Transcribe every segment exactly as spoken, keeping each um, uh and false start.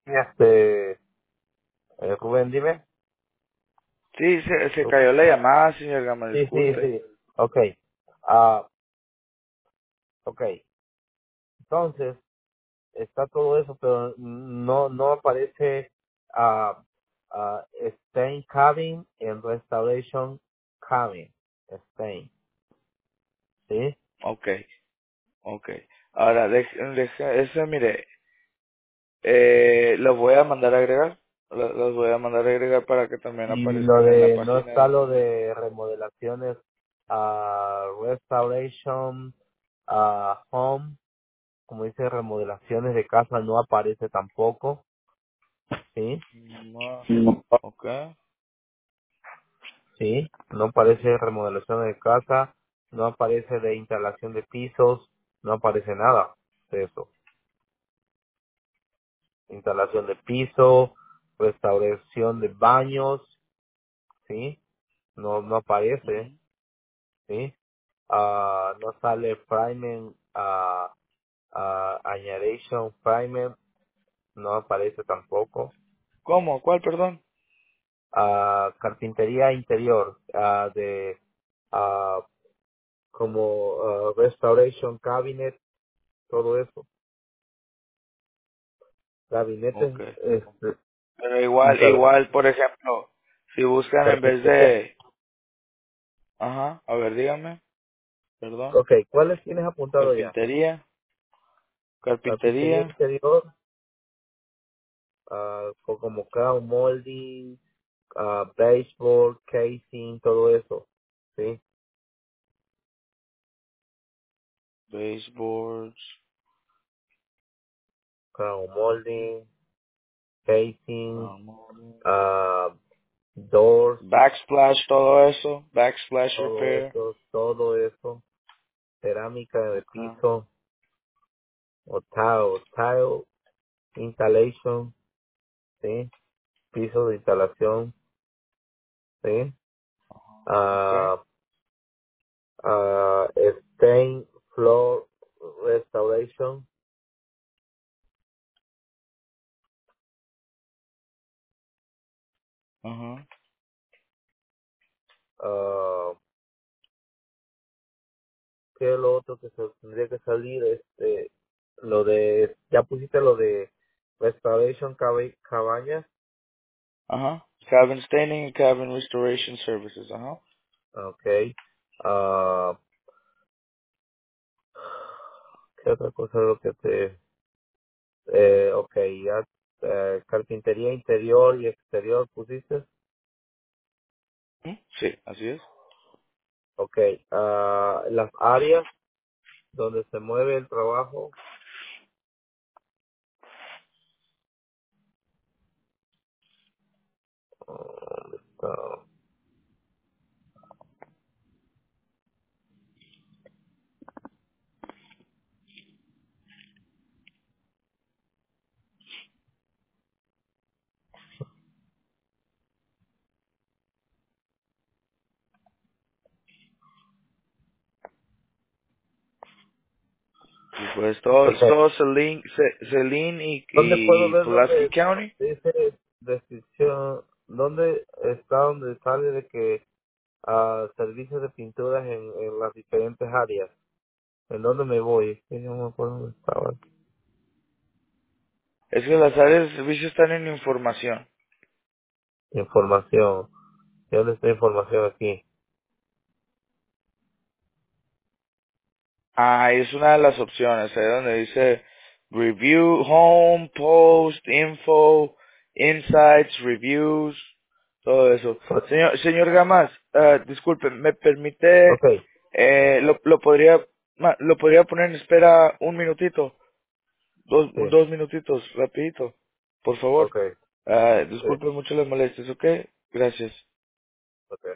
Sí, este, eh, Rubén, dime. Sí, se, se Rubén. cayó la llamada, señor Gama, Sí, sí, disculpe. sí. Ok. Ah, ok. Entonces, está todo eso, pero no, no aparece ah, ah, Stain Cabin en Restoration Cabin. Stain. ¿Sí? Ok, ok. Ahora, deje, deje- ese, mire, eh, los voy a mandar a agregar. Lo- Los voy a mandar a agregar para que también Y lo aparezcan en la de, no página está de... lo de remodelaciones, ah, Restoration, ah, Home, como dice remodelaciones de casa, no aparece tampoco. ¿Sí? No, No. ok. Sí, no aparece remodelación de casa, no aparece de instalación de pisos, no aparece nada de eso. Instalación de piso, restauración de baños, sí, no no aparece, Ujú. sí. Ah, no sale framing, ah, ah, añadation framing, no aparece tampoco. ¿Cómo? ¿Cuál, perdón? Ah, carpintería interior, ah, de ah, como ah, restoration cabinet, todo eso. Ok. Gabinetes, este, Pero igual, instala- igual, por ejemplo, si buscan en vez carpintería. de... Ajá, a ver, dígame, perdón. Ok, ¿cuáles tienes apuntado ya? Carpintería, Carpintería carpintería, interior, ah, co- como crown molding, ah, baseboard, casing, todo eso. ¿Sí? baseboards, Crown molding, casing, um, ah, doors, backsplash, todo eso, backsplash todo repair. eso, todo eso. Cerámica de Okay. piso, o tile, tile installation, ¿sí? Piso de instalación, ¿sí? Okay. Ah, uh, stain floor restoration, Ajá. uh, ¿qué es lo otro que se tendría que salir? Este, lo de, ya pusiste lo de restoration caba- cabañas, Ajá. Cabin staining and cabin restoration services, ajá. okay. Uh, ¿qué otra cosa es lo que te, eh, okay, ya, eh, carpintería interior y exterior pusiste, ¿Mm? Sí, así es. okay. Uh, las áreas donde se mueve el trabajo, uh, ¿dónde está? Y pues todo, Okay. todo Celine, Ce- Celine y, ¿Dónde puedo y ver Pulaski dónde County. dice descripción? ¿Dónde está donde sale de que ah, servicios de pinturas en, en las diferentes áreas? ¿En dónde me voy? Es que no me acuerdo dónde estaba. Es que las áreas de servicio están en información. Información. ¿De dónde está información aquí? Ah, es una de las opciones, ahí donde dice Review, Home, Post, Info, Insights, Reviews, todo eso. Pues, Señor, señor Gamas, ah, disculpe, ¿me permite, ok, eh, lo, lo podría, ma- lo podría poner en espera un minutito, dos, sí, dos minutitos, rapidito, por favor? ok, Ah, sí, disculpe mucho las molestias, ¿ok? Gracias. ok.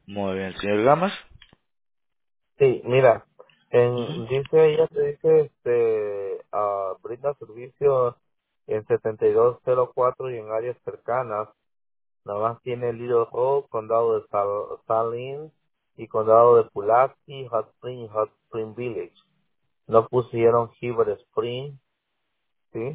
Muy bien, señor Gamas. Sí, mira, Ujú. en, dice ella te dice, este, ah, brinda servicio en setenta y dos cero cuatro y en áreas cercanas. Nada más tiene Little Rock, condado de Sal Saline y condado de Pulaski, Hot Spring y Hot Spring Village. No pusieron Heber Spring, ¿sí?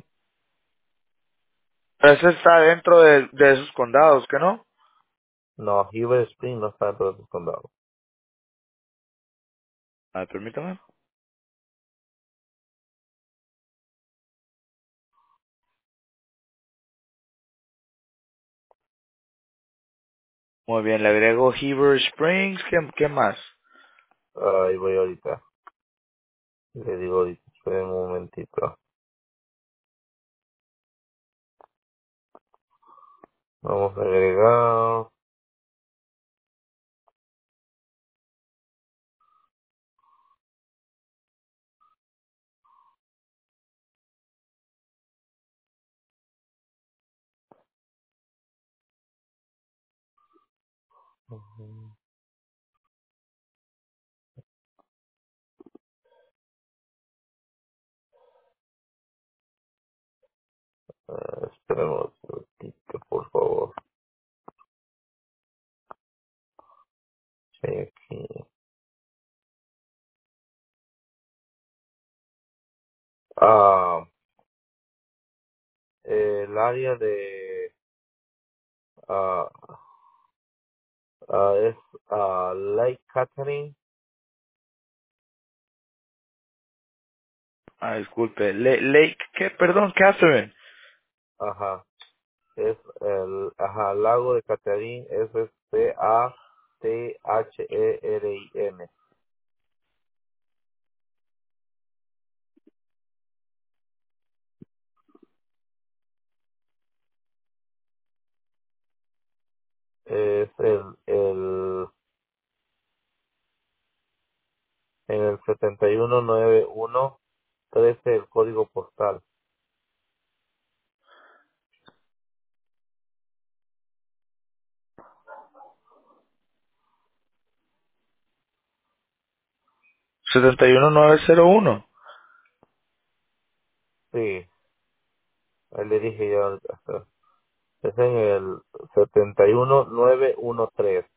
Ese está dentro de, de esos condados, ¿que no? No, Heber Spring no está dentro de esos condados. A ver, permítame. Muy bien, le agrego Heber Springs. ¿Qué, qué más? Ahí voy ahorita. Le digo ahorita, esperen un momentito. Vamos a agregar. Ujú. Eh, esperemos un momentito, por favor. Sí, aquí. Ah, el área de ah, ah, es ah, Lake Catherine. Ah, disculpe. Le- Lake, ¿qué? Perdón, Catherine. Ajá. Es el ajá, lago de Catherine. Es C A T H E R I N. Es el, el en el setenta y uno noventa y uno trece el código postal. setenta y uno nueve cero uno. Sí, ahí le dije ya. Ahorita. Es en el setenta y uno novecientos trece.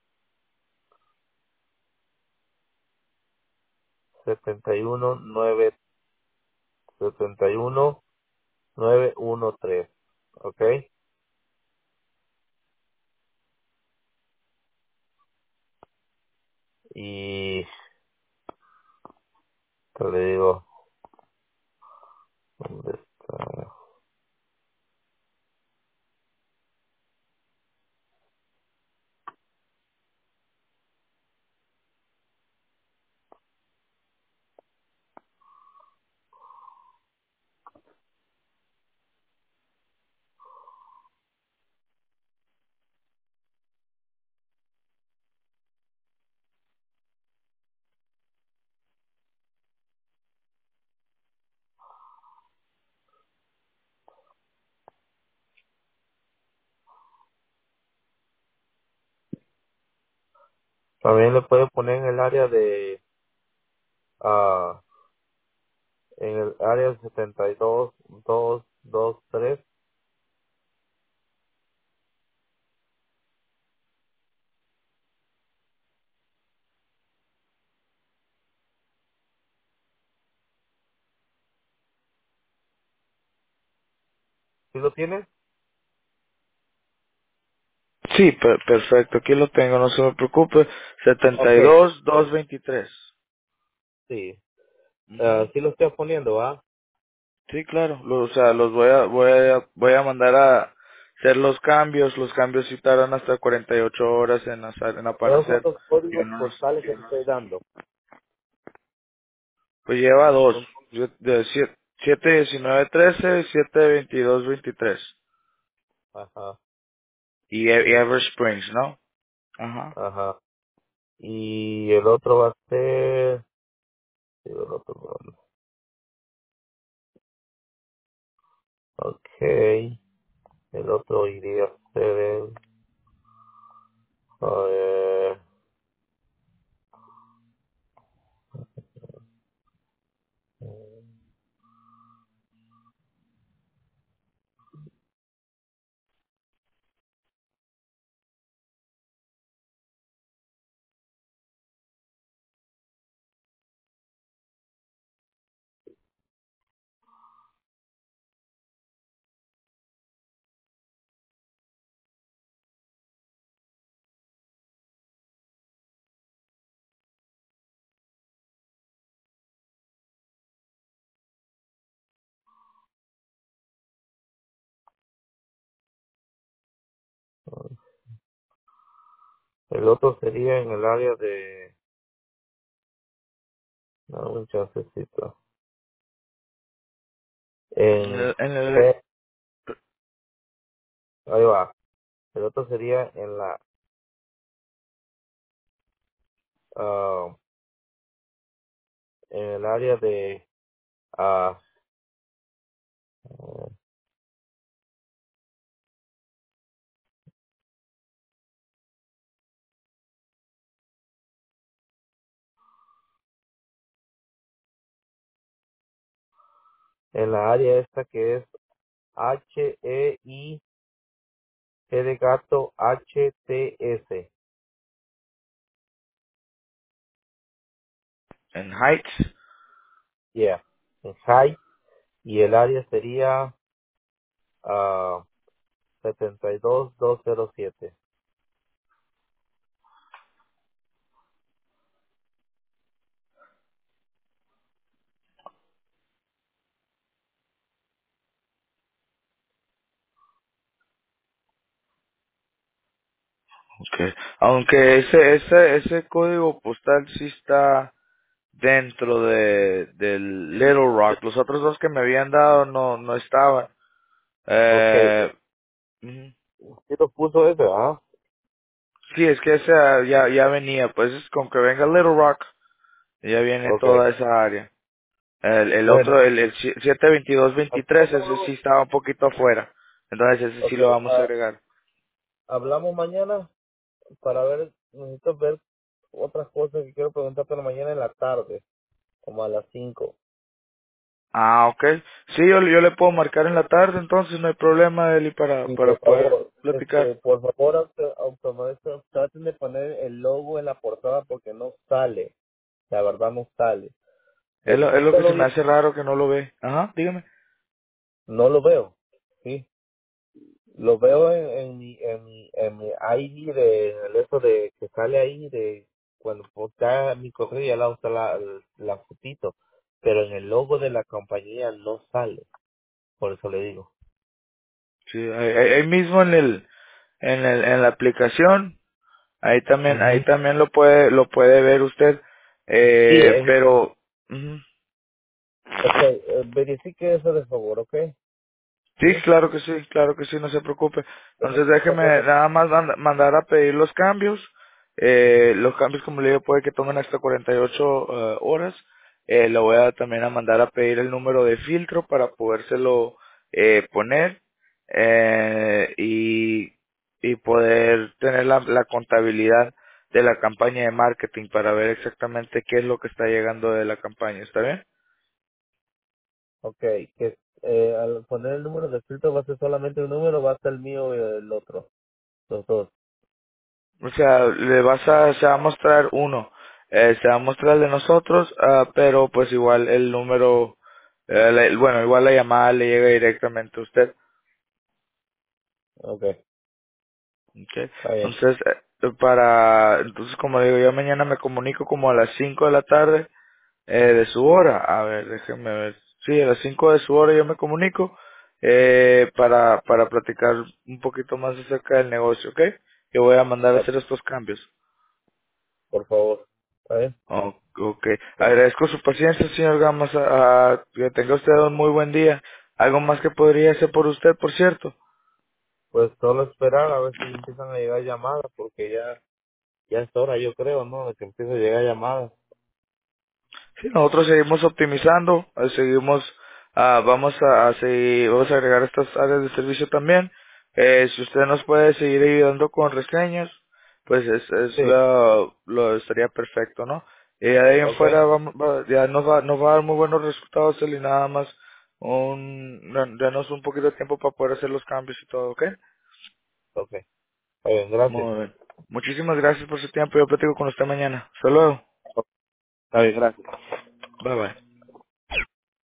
setenta y uno nueve setenta y uno novecientos trece. ¿Ok? Y te le digo, ¿dónde está? También le puede poner en el área de, ah, en el área setenta y dos dos dos tres. ¿Sí lo tienes? Sí, per- perfecto. Aquí lo tengo, no se me preocupe. setenta Ok, y dos doscientos veintitrés. sí. Ah, Ujú. sí lo estoy poniendo, ¿va? Sí, claro. Lo- o sea, los voy a, voy a, voy a mandar a hacer los cambios. Los cambios sí tardan hasta cuarenta y ocho horas en, hacer, en ¿Cuáles son aparecer. los Yo códigos no los- postales que te estoy dando? Pues lleva dos. Son- Yo- De siete diecinueve trece y siete veintidós veintitrés. Ajá, Y, E- y sí, Ever Springs, ¿no? Ajá. ajá. Y el otro va a ser, sí, el otro, ok, el otro iría a ser el, a ver. El otro sería en el área de, no, un chancecito, En en, el, en el, G- ahí va. El otro sería en la, ah, en el área de, ah, en la área esta que es H E I G de gato H T S. en Heights. Yeah. En High. Y el área sería ah, setenta y dos mil doscientos siete. Okay. Aunque ese, ese, ese código postal sí está dentro de, del Little Rock. Los otros dos que me habían dado no, no estaban. Ok. Eh, ujú. ¿Sí lo puso ese? Ah. Sí, es que ese ya, ya venía. Pues es con que venga Little Rock, ya viene Ok. toda esa área. El, el Bueno. otro, el, el siete veintidós veintitrés, ese sí Hablamos, estaba un poquito afuera. Entonces ese sí ok, lo vamos a ah, agregar. hablamos mañana para ver, necesito ver otras cosas que quiero preguntarte mañana en la tarde, como a las cinco. Ah, ok. Sí, yo, yo le puedo marcar en la tarde, entonces no hay problema, Eli, para, Y para por poder favor, platicar. este, por favor, auto- automatiza- traten de poner el logo en la portada porque no sale, la verdad no sale. Es lo, es lo que Verifícalo se me bien. hace raro que no lo ve. Ajá, dígame. No lo veo, sí. Lo veo en, en mi, en mi, en mi I D de, el eso de, que sale ahí de, cuando está mi correo y al lado está la, la fotito, pero en el logo de la compañía no sale, por eso le digo. Sí, ahí, ahí- ahí mismo en el, en el, en la aplicación, ahí también, ahí Ujú. también lo puede, lo puede ver usted. Sí, Eh, en, pero, ujú. ok, eh, verifique eso de favor, ¿ok? Sí, Sí. claro que sí, claro que sí, no se preocupe. Bueno, Entonces déjeme bueno, nada más mand- mandar a pedir los cambios. Eh, los cambios, como le digo, puede que tomen hasta cuarenta y ocho eh, horas. Eh, le voy a también a mandar a pedir el número de filtro para podérselo eh, poner eh, y, y poder tener la, la contabilidad de la campaña de marketing para ver exactamente qué es lo que está llegando de la campaña. ¿Está bien? ok, que eh, al poner el número de filtro va a ser solamente un número, va a ser el mío y el otro, los dos. O sea, le vas a, se va a mostrar uno, eh, se va a mostrar el de nosotros, ah, pero pues igual el número, eh, la- bueno, igual la llamada le llega directamente a usted. Ok, Okay. está bien, Entonces, eh, para, entonces como digo, yo mañana me comunico como a las cinco de la tarde, eh, de su hora. A ver, déjenme ver. Sí, a las cinco de su hora yo me comunico, eh, para, para platicar un poquito más acerca del negocio, ¿ok? Yo voy a mandar a ok, hacer estos cambios. por favor, ¿está bien? Oh, ok. Bueno, Agradezco su paciencia, señor Gamas. a- a- que tenga usted un muy buen día. ¿Algo más que podría hacer por usted, por cierto? pues solo esperar a ver si empiezan a llegar llamadas, porque ya ya es hora, yo creo, ¿no? De que empiece a llegar llamadas. Sí, nosotros seguimos optimizando, eh, seguimos, ah, vamos a, a seguir, vamos a agregar estas áreas de servicio también. Eh, si usted nos puede seguir ayudando con reseñas, pues es, es Sí, lo, lo estaría perfecto, ¿no? Y de ahí en ok, fuera vamos, va- ya nos va, nos va a dar muy buenos resultados y nada más un, dan- danos un poquito de tiempo para poder hacer los cambios y todo, ¿ok? ok, está bien, gracias. Muy bien. Muchísimas gracias por su tiempo. Yo platico con usted mañana. Hasta luego. Está bien, gracias. Bye bye.